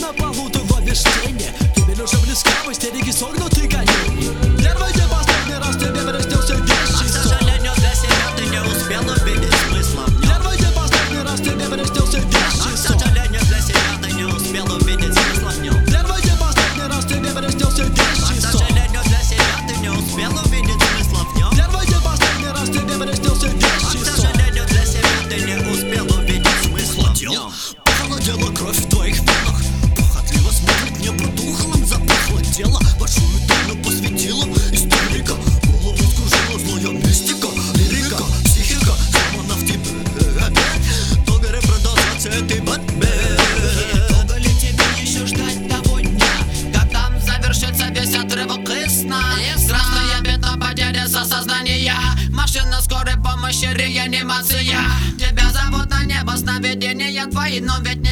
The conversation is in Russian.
на полу выводишь тени. Тебе уже близка в истерике согнутый коней. Первый и последний раз тебе приснился вещий сон. К сожалению, для себя ты не успел увидеть смысла в нем. Первый и последний раз тебе приснился вещий сон. К сожалению, для себя ты не успел увидеть смысла в нем. Первый и последний раз тебе приснился вещий К сон. сожалению, для себя ты не успел увидеть смысла в нем. Первый и последний раз тебе приснился вещий К сон. сожалению, для себя ты не успел увидеть смысла в нем. Похолодела кровь в твоих венах, похотливо смотрит небо духом, запахло тело, большую тайну посвятила историка. Голову скружила злая мистика, лирика, психика, сломана в тебе. Долго ли продолжаться этой борьбе? Долго ли тебе еще ждать того дня, когда завершится весь отрывок из сна? Красная беда, потеря сознания, машина скорой помощи, реанимация. Тебя зовут на небо, сновидения твои, но ведь